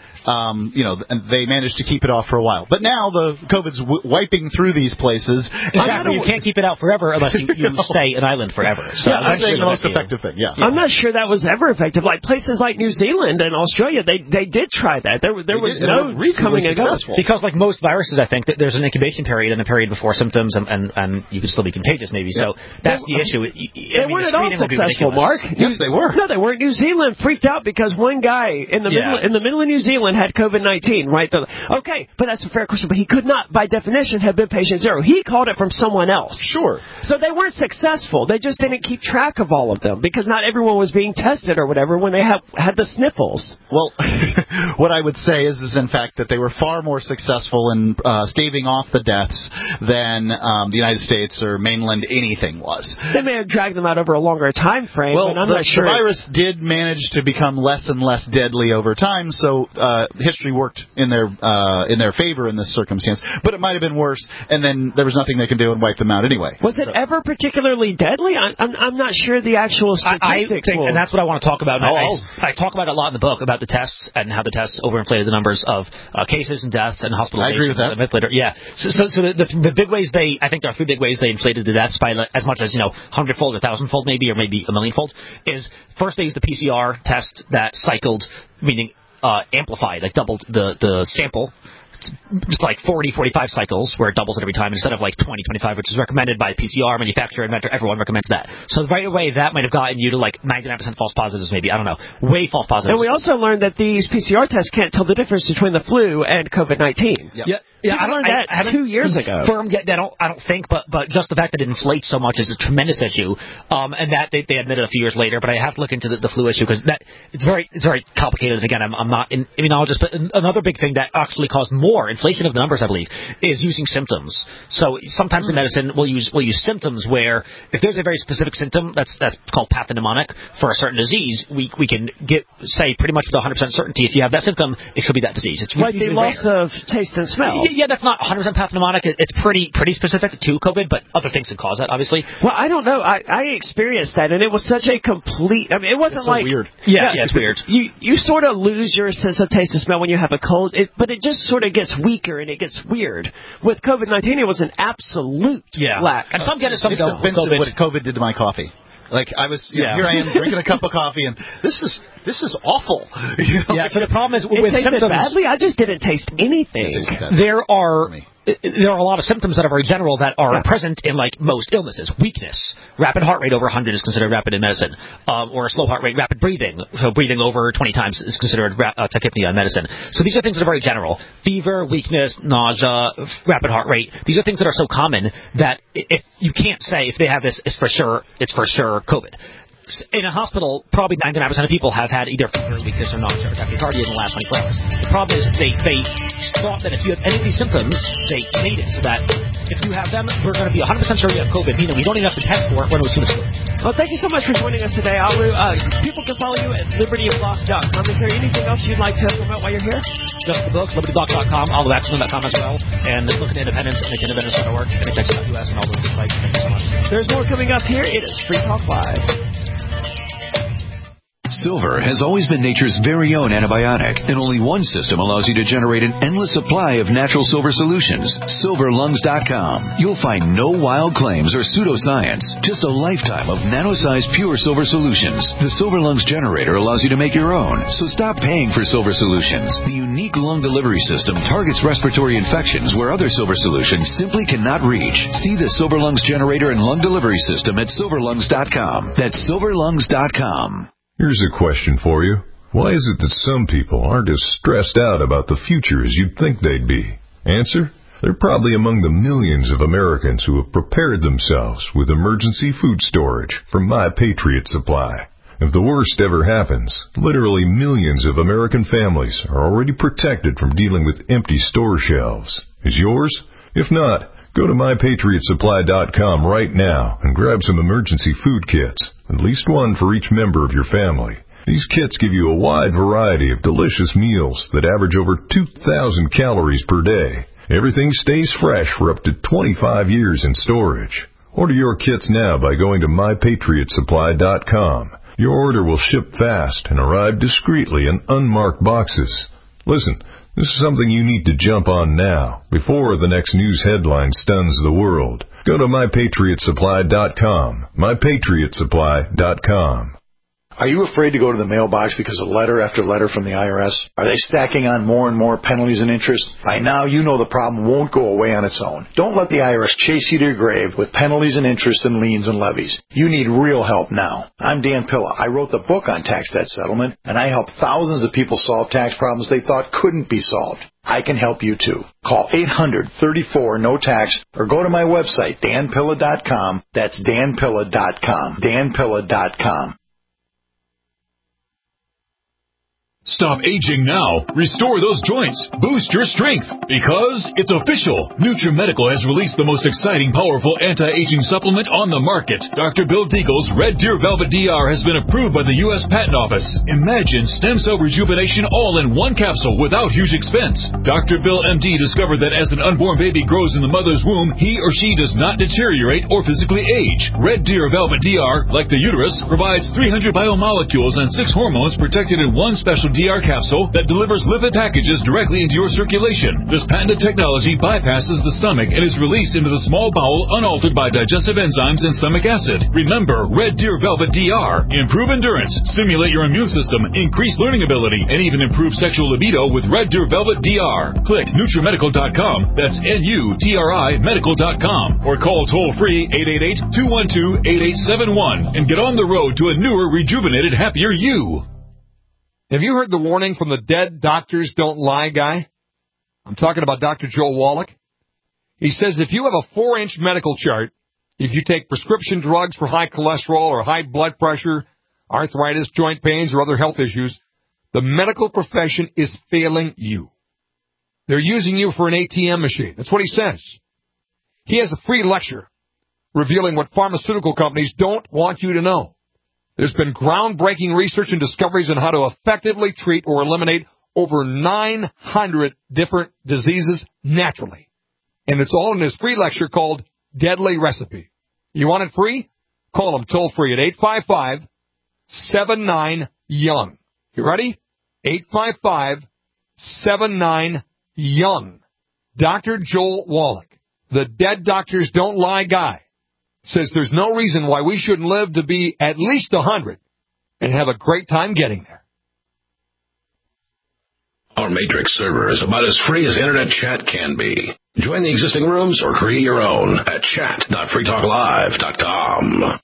they managed to keep it off for a while. But now the COVID's wiping through these places. Exactly. You can't keep it out forever unless you stay an island forever. So I'm saying the most effective thing, I'm not sure that was ever effective. Like places like New Zealand and Australia, they did try that. There was no coming and going. Because like most viruses, I think, that there's an incubation period and a period before symptoms, and you can still be contagious maybe. So that's the issue. They weren't at all successful, Mark. Yes, they were. No, they weren't. New Zealand freaked out because one guy in the in the middle of New Zealand had COVID-19, right? Okay, but that's a fair question. But he could not, by definition, have been patient zero. He caught it from someone else. Sure. So they weren't successful. They just didn't keep track of all of them because not everyone was being tested or whatever when they had the sniffles. Well, what I would say is in fact that they were far more successful in staving off the deaths than the United States or mainland anything was. They may have dragged them out over a longer time frame, well, but I'm not sure. The virus did manage to become less and less deadly over time, so history worked in their favor in this circumstance. But it might have been worse, and then there was nothing they could do and wipe them out anyway. Was it ever particularly deadly? I'm not sure the actual statistics. And that's what I want to talk about. I talk about it a lot in the book about the tests and how the tests overinflated the numbers of cases and deaths and hospitalizations. I agree with that. A month later. Yeah. So the big ways I think there are 3 big ways they inflated the deaths by as much as 100-fold or 1,000-fold maybe, or maybe a million-fold. Is first they used the PCR test that cycled, meaning amplified, like doubled the sample. Just like 40, 45 cycles where it doubles it every time instead of like 20, 25, which is recommended by PCR, manufacturer, inventor. Everyone recommends that. So right away, that might have gotten you to like 99% false positives, maybe. I don't know. Way false positives. And we also learned that these PCR tests can't tell the difference between the flu and COVID-19. Yep. Yeah, I learned that 2 years ago. Firmed yet, I don't think, but just the fact that it inflates so much is a tremendous issue, and that they admitted a few years later. But I have to look into the flu issue because it's very complicated. And again, I'm not an immunologist, but another big thing that actually caused more inflation of the numbers, I believe, is using symptoms. So sometimes in medicine we'll use symptoms where if there's a very specific symptom that's called pathognomonic for a certain disease, we can say pretty much with 100% certainty if you have that symptom, it could be that disease. It's like the loss of taste and smell. Yeah, that's not 100% pathognomonic. It's pretty specific to COVID, but other things can cause that, obviously. Well, I don't know. I experienced that, and it was such a complete. I mean, it wasn't so weird. Yeah, it's weird. You sort of lose your sense of taste and smell when you have a cold, but it just sort of gets weaker and it gets weird. With COVID-19, it was an absolute lack. And some get it, some don't. What COVID did to my coffee. Like I was, here I am drinking a cup of coffee, and this is awful. Yeah. So the problem is with tasted symptoms. Badly, I just didn't taste anything. There are a lot of symptoms that are very general that are present in like most illnesses. Weakness, rapid heart rate over 100 is considered rapid in medicine, or a slow heart rate, rapid breathing. So breathing over 20 times is considered tachypnea in medicine. So these are things that are very general: fever, weakness, nausea, rapid heart rate. These are things that are so common that if you can't say if they have this, it's for sure COVID. In a hospital, probably 99% of people have had either fever, weakness, or nausea or tachycardia in the last 24 hours. The problem is they thought that if you have any of these symptoms, they made it so that if you have them, we're going to be 100% sure you have COVID, meaning we don't even have to test for it when we assume it's good. Well, thank you so much for joining us today, Alu. People can follow you at libertyblock.com. Is there anything else you'd like to promote while you're here? Just the books, libertyblock.com, AluAxelman.com as well, and look at Independence and independence.org, and Texas.us, and all those sites. Thank you so much. There's more coming up here. It is Free Talk Live. Silver has always been nature's very own antibiotic, and only one system allows you to generate an endless supply of natural silver solutions. SilverLungs.com. You'll find no wild claims or pseudoscience, just a lifetime of nano-sized pure silver solutions. The Silver Lungs generator allows you to make your own, so stop paying for silver solutions. The unique lung delivery system targets respiratory infections where other silver solutions simply cannot reach. See the Silver Lungs generator and lung delivery system at SilverLungs.com. That's SilverLungs.com. Here's a question for you. Why is it that some people aren't as stressed out about the future as you'd think they'd be? Answer: they're probably among the millions of Americans who have prepared themselves with emergency food storage from My Patriot Supply. If the worst ever happens, literally millions of American families are already protected from dealing with empty store shelves. Is yours? If not, go to MyPatriotSupply.com right now and grab some emergency food kits, at least one for each member of your family. These kits give you a wide variety of delicious meals that average over 2,000 calories per day. Everything stays fresh for up to 25 years in storage. Order your kits now by going to MyPatriotSupply.com. Your order will ship fast and arrive discreetly in unmarked boxes. Listen, this is something you need to jump on now, before the next news headline stuns the world. Go to MyPatriotSupply.com. MyPatriotSupply.com. Are you afraid to go to the mailbox because of letter after letter from the IRS? Are they stacking on more and more penalties and interest? By now, you know the problem won't go away on its own. Don't let the IRS chase you to your grave with penalties and interest and liens and levies. You need real help now. I'm Dan Pilla. I wrote the book on tax debt settlement, and I help thousands of people solve tax problems they thought couldn't be solved. I can help you too. Call 800-34-NO-TAX or go to my website, danpilla.com. That's danpilla.com. danpilla.com. Stop aging now. Restore those joints. Boost your strength. Because it's official. NutriMedical has released the most exciting, powerful anti-aging supplement on the market. Dr. Bill Deagle's Red Deer Velvet DR has been approved by the U.S. Patent Office. Imagine stem cell rejuvenation all in one capsule without huge expense. Dr. Bill MD discovered that as an unborn baby grows in the mother's womb, he or she does not deteriorate or physically age. Red Deer Velvet DR, like the uterus, provides 300 biomolecules and 6 hormones protected in one special DR capsule that delivers lipid packages directly into your circulation. This patented technology bypasses the stomach and is released into the small bowel unaltered by digestive enzymes and stomach acid. Remember, Red Deer Velvet DR. Improve endurance, stimulate your immune system, increase learning ability, and even improve sexual libido with Red Deer Velvet DR. Click NutriMedical.com, that's NUTRI Medical.com, or call toll-free 888-212-8871 and get on the road to a newer, rejuvenated, happier you. Have you heard the warning from the Dead Doctors Don't Lie guy? I'm talking about Dr. Joel Wallach. He says if you have a 4-inch medical chart, if you take prescription drugs for high cholesterol or high blood pressure, arthritis, joint pains, or other health issues, the medical profession is failing you. They're using you for an ATM machine. That's what he says. He has a free lecture revealing what pharmaceutical companies don't want you to know. There's been groundbreaking research and discoveries on how to effectively treat or eliminate over 900 different diseases naturally. And it's all in this free lecture called Deadly Recipe. You want it free? Call them toll-free at 855-79-YOUNG. You ready? 855-79-YOUNG. Dr. Joel Wallach, the Dead Doctors Don't Lie guy, says there's no reason why we shouldn't live to be at least 100 and have a great time getting there. Our Matrix server is about as free as internet chat can be. Join the existing rooms or create your own at chat.freetalklive.com.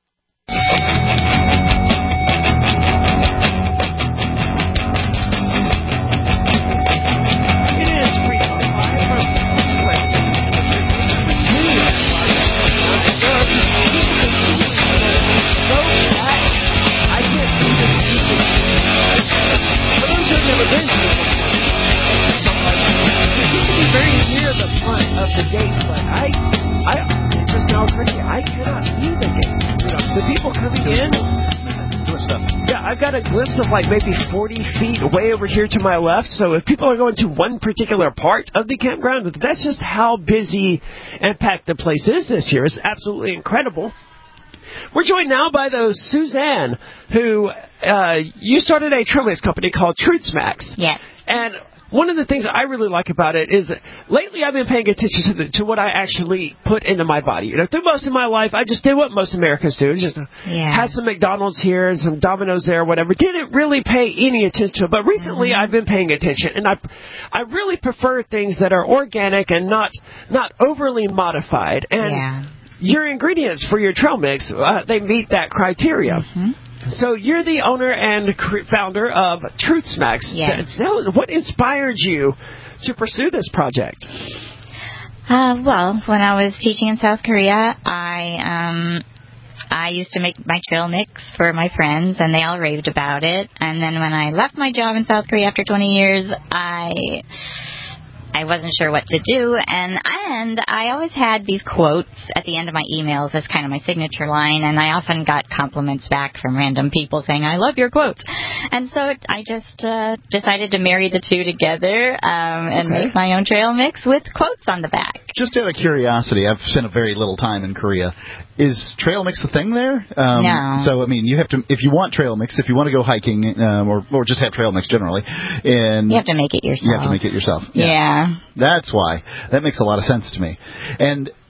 Of the gate, but I just now occurred to me, I cannot see the gate. The people coming in, yeah, I've got a glimpse of like maybe 40 feet way over here to my left. So if people are going to one particular part of the campground, that's just how busy and packed the place is this year. It's absolutely incredible. We're joined now by Suzanne, who you started a trail mix company called Truth Smacks. Yeah. And one of the things I really like about it is lately I've been paying attention to what I actually put into my body. Through most of my life, I just did what most Americans do. Just had some McDonald's here and some Domino's there, whatever. Didn't really pay any attention to it. But recently I've been paying attention. And I really prefer things that are organic and not overly modified. And your ingredients for your trail mix, they meet that criteria. Mm-hmm. So you're the owner and founder of Truth Smacks. Yes. What inspired you to pursue this project? Well, when I was teaching in South Korea, I used to make my trail mix for my friends, and they all raved about it. And then when I left my job in South Korea after 20 years, I wasn't sure what to do, and I always had these quotes at the end of my emails as kind of my signature line, and I often got compliments back from random people saying, I love your quotes. And so I just decided to marry the two together and make my own trail mix with quotes on the back. Just out of curiosity, I've spent a very little time in Korea. Is trail mix a thing there? No. So, I mean, you have to, if you want trail mix, if you want to go hiking, or just have trail mix generally, and you have to make it yourself. You have to make it yourself. Yeah. That's why. That makes a lot of sense to me. And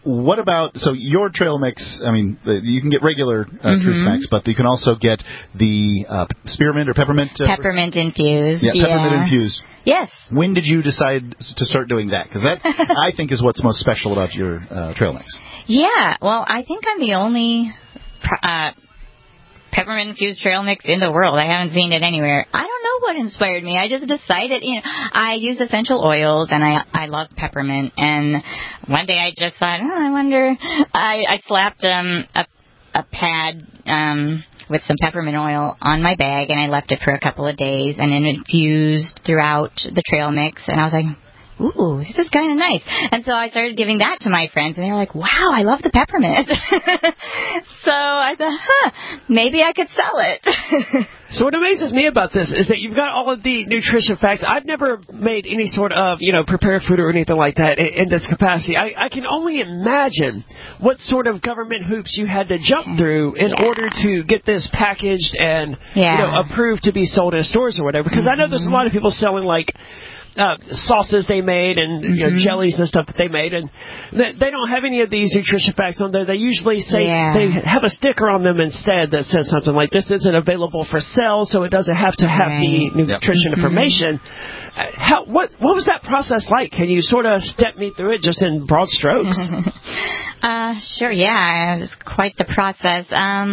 what about, so your trail mix, I mean, you can get regular True Smacks, but you can also get the spearmint or peppermint? Peppermint infused. Yeah, peppermint infused. Yes. When did you decide to start doing that? Because that, I think, is what's most special about your trail mix. Yeah, well, I think I'm the only peppermint-infused trail mix in the world. I haven't seen it anywhere. I don't know what inspired me. I just decided, I use essential oils, and I love peppermint. And one day I just thought, I wonder, I slapped a pad with some peppermint oil on my bag, and I left it for a couple of days, and it infused throughout the trail mix. And I was like, ooh, this is kind of nice. And so I started giving that to my friends, and they were like, wow, I love the peppermint. So I thought, maybe I could sell it. So what amazes me about this is that you've got all of the nutrition facts. I've never made any sort of, prepared food or anything like that in this capacity. I can only imagine what sort of government hoops you had to jump through in order to get this packaged and, approved to be sold in stores or whatever. Because I know there's a lot of people selling, like, sauces they made and jellies and stuff that they made, and they don't have any of these nutrition facts on there. They usually say they have a sticker on them instead that says something like, this isn't available for sale, so it doesn't have to have the nutrition information. What was that process like? Can you sort of step me through it just in broad strokes? Sure, yeah, it was quite the process.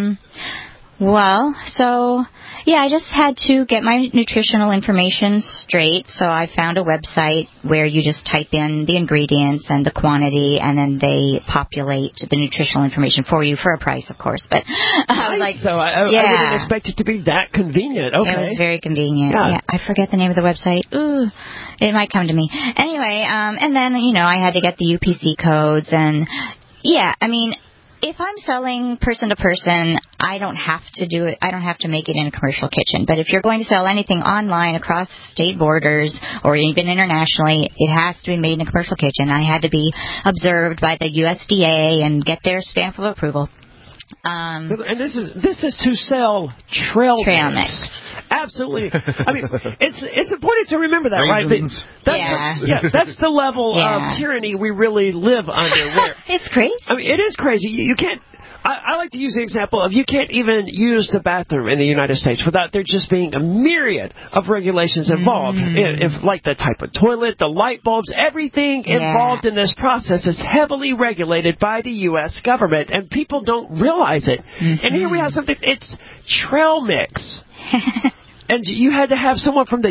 I just had to get my nutritional information straight, so I found a website where you just type in the ingredients and the quantity, and then they populate the nutritional information for you for a price, of course. But I was like, I didn't expect it to be that convenient. Okay. It was very convenient. Yeah, I forget the name of the website. Ooh, it might come to me. Anyway, and then, I had to get the UPC codes, and if I'm selling person to person, I don't have to do it. I don't have to make it in a commercial kitchen. But if you're going to sell anything online across state borders or even internationally, it has to be made in a commercial kitchen. I had to be observed by the USDA and get their stamp of approval. And this is to sell trail mix. Absolutely. I mean, it's important to remember that, Raisins. right? That's the level of tyranny we really live under. It's crazy. I mean, it is crazy. You can't. I like to use the example of you can't even use the bathroom in the United States without there just being a myriad of regulations involved. If like the type of toilet, the light bulbs, everything involved in this process is heavily regulated by the U.S. government, and people don't realize it. And here we have something, it's trail mix. And you had to have someone from the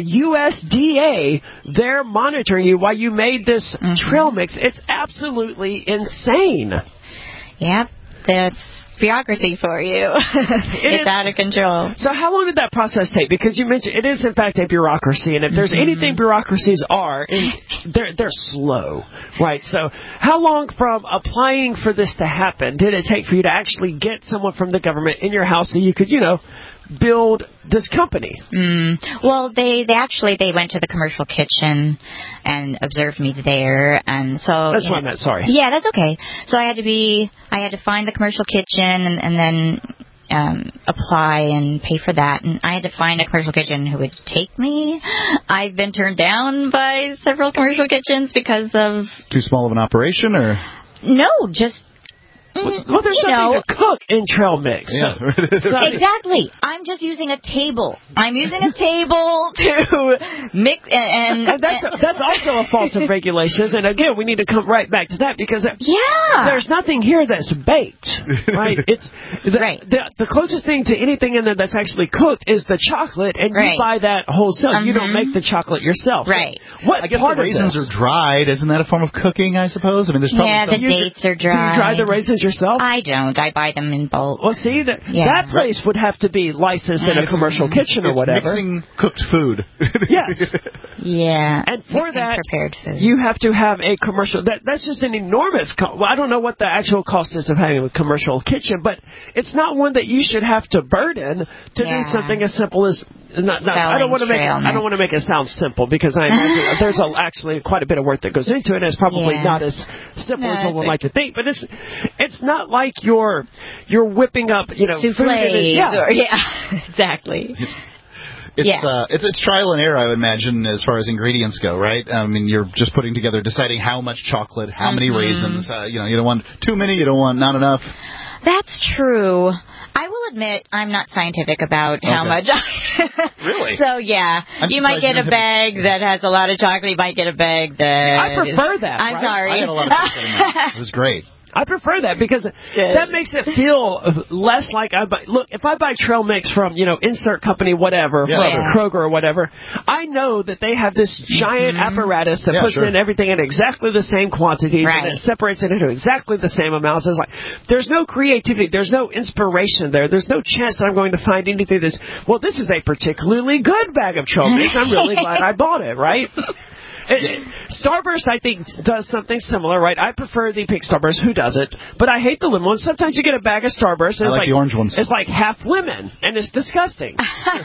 USDA there monitoring you while you made this trail mix. It's absolutely insane. Yep. That's bureaucracy for you. It's out of control. So how long did that process take? Because you mentioned it is, in fact, a bureaucracy. And if there's anything bureaucracies are, they're slow, right? So how long from applying for this to happen did it take for you to actually get someone from the government in your house so you could, build this company? Well, they went to the commercial kitchen and observed me there, and so that's what I meant. Sorry. Yeah, that's okay. So I had to find the commercial kitchen and then apply and pay for that, and I had to find a commercial kitchen who would take me. I've been turned down by several commercial kitchens because of too small of an operation, or no, just. Well, there's nothing to cook in trail mix. Yeah. Exactly. I'm just using a table. I'm using a table to mix, and that's also a fault of regulations. And again, we need to come right back to that because there's nothing here that's baked, right? It's the closest thing to anything in there that's actually cooked is the chocolate, and you buy that wholesale. You don't make the chocolate yourself. Right. So I guess the raisins are dried. Isn't that a form of cooking? I suppose. I mean, there's probably the dates are dried. Do you dry the raisins yourself? I don't. I buy them in bulk. Well, see, that place would have to be licensed in a commercial kitchen or whatever. Mixing cooked food. Yes. Yeah. And for that, prepared food. You have to have a commercial. That's just an enormous cost. Well, I don't know what the actual cost is of having a commercial kitchen, but it's not one that you should have to burden to do something as simple as. I don't want to make it sound simple because I imagine there's actually quite a bit of work that goes into it. And it's probably not as simple as one would like to think, but it's not like you're whipping up, souffles. Food exactly. It's trial and error, I would imagine, as far as ingredients go, right? I mean, you're just putting together, deciding how much chocolate, how many raisins. You don't want too many, you don't want not enough. That's true. I will admit I'm not scientific about how much. Really? So, yeah. You might get a bag that has a lot of chocolate. You might get a bag that... I prefer that. I'm sorry. I had a lot of chocolate in that. It was great. I prefer that because that makes it feel less like I buy. Look, if I buy trail mix from, insert company, whatever, from Kroger or whatever, I know that they have this giant apparatus that puts in everything in exactly the same quantities and it separates it into exactly the same amounts. It's like, there's no creativity, there's no inspiration there, there's no chance that I'm going to find anything that's, well, this is a particularly good bag of trail mix. I'm really glad I bought it, right? Starburst, I think, does something similar, right? I prefer the pink Starburst. Who doesn't? But I hate the lemon ones. Sometimes you get a bag of Starburst, and I like the orange ones. It's like half lemon, and it's disgusting.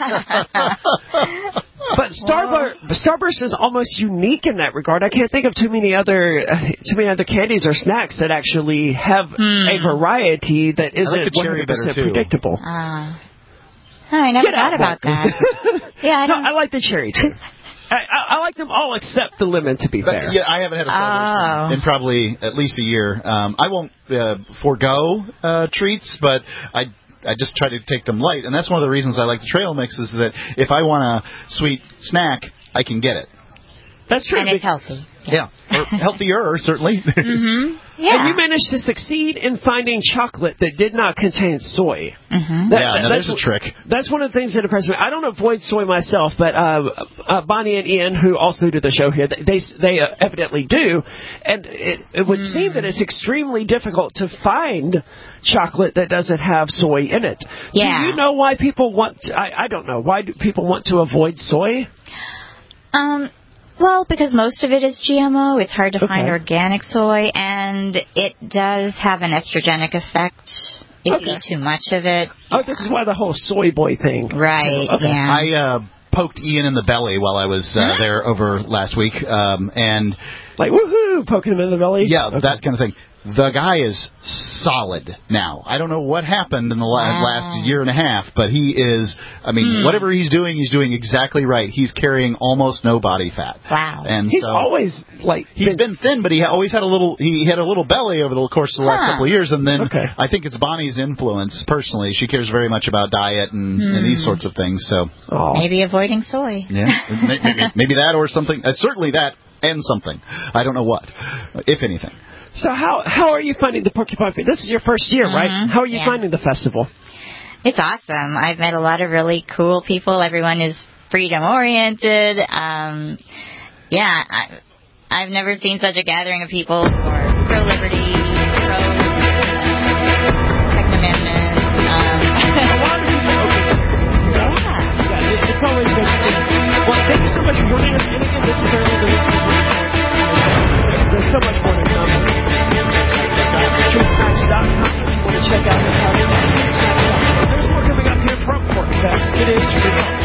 But Starburst is almost unique in that regard. I can't think of too many other candies or snacks that actually have a variety that isn't 100% predictable. I never thought about that. I like the cherry too. I like them all except the lemon, to be fair. Yeah, I haven't had a Starburst in probably at least a year. I won't forego treats, but I just try to take them light. And that's one of the reasons I like the trail mix is that if I want a sweet snack, I can get it. That's true. And it's healthy. Yeah. Or healthier, certainly. Yeah. And you managed to succeed in finding chocolate that did not contain soy. That's a trick. That's one of the things that impresses me. I don't avoid soy myself, but Bonnie and Ian, who also do the show here, they evidently do. And it would seem that it's extremely difficult to find chocolate that doesn't have soy in it. Do you know why people want I don't know. Why do people want to avoid soy? Well, because most of it is GMO. It's hard to find organic soy, and it does have an estrogenic effect if you eat too much of it. Oh, this is why the whole soy boy thing. Right, I poked Ian in the belly while I was there over last week, and... Like, woohoo, poking him in the belly? Yeah, that kind of thing. The guy is solid now. I don't know what happened in the last year and a half, but he is, whatever he's doing exactly right. He's carrying almost no body fat. Wow. And he's always, he's been thin, but he always had he had a little belly over the course of the last couple of years, and then I think it's Bonnie's influence, personally. She cares very much about diet and these sorts of things, so. Maybe avoiding soy. Yeah, maybe that or something. Certainly that and something. I don't know what, if anything. So how are you finding the Porcupine Feast? This is your first year, right? How are you finding the festival? It's awesome. I've met a lot of really cool people. Everyone is freedom-oriented. I've never seen such a gathering of people who are pro-liberty, pro-Second Amendment. It's always good to see. Well, thank you so much for joining us. And again, this is early the week. There's so much more to come. TruthSnacks.com if you want to check out the TruthSnacks.com. There's more coming up here from Porkfest. It is Free Talk.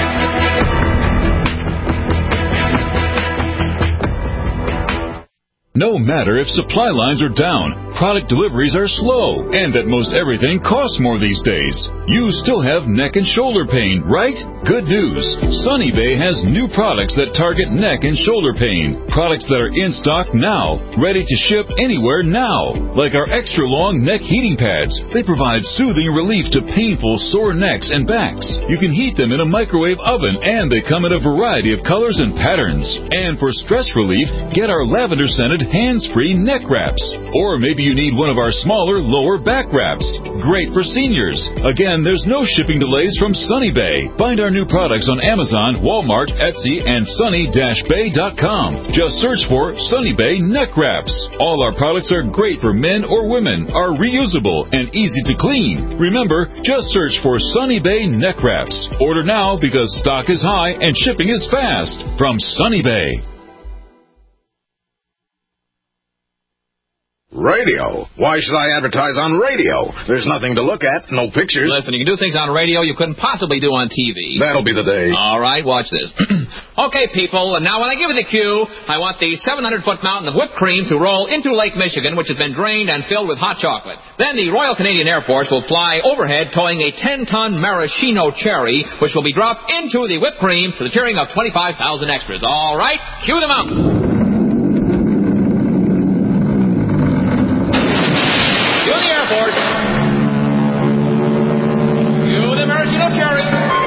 No matter if supply lines are down, product deliveries are slow, and that most everything costs more these days, you still have neck and shoulder pain, right? Good news. Sunny Bay has new products that target neck and shoulder pain. Products that are in stock now, ready to ship anywhere now. Like our extra long neck heating pads. They provide soothing relief to painful sore necks and backs. You can heat them in a microwave oven, and they come in a variety of colors and patterns. And for stress relief, get our lavender-scented hands-free neck wraps. Or maybe you need one of our smaller lower back wraps. Great for seniors. Again, there's no shipping delays from Sunny Bay. Find our new products on Amazon, Walmart, Etsy, and sunny-bay.com. Just search for Sunny Bay neck wraps. All our products are great for men or women, are reusable, and easy to clean. Remember, just search for Sunny Bay neck wraps. Order now because stock is high and shipping is fast. From Sunny Bay. Radio? Why should I advertise on radio? There's nothing to look at, no pictures. Listen, you can do things on radio you couldn't possibly do on TV. That'll be the day. All right, watch this. Okay, people, now when I give you the cue, I want the 700-foot mountain of whipped cream to roll into Lake Michigan, which has been drained and filled with hot chocolate. Then the Royal Canadian Air Force will fly overhead towing a 10-ton maraschino cherry, which will be dropped into the whipped cream to the cheering of 25,000 extras. All right, cue the mountain. Cue the Air Force. Cue the maraschino cherry.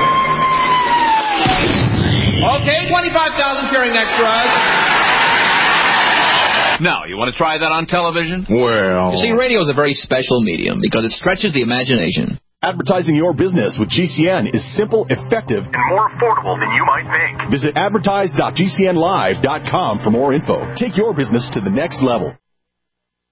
Okay, 25,000 cheering extras. Now, you want to try that on television? Well... You see, radio is a very special medium because it stretches the imagination. Advertising your business with GCN is simple, effective, and more affordable than you might think. Visit advertise.gcnlive.com for more info. Take your business to the next level.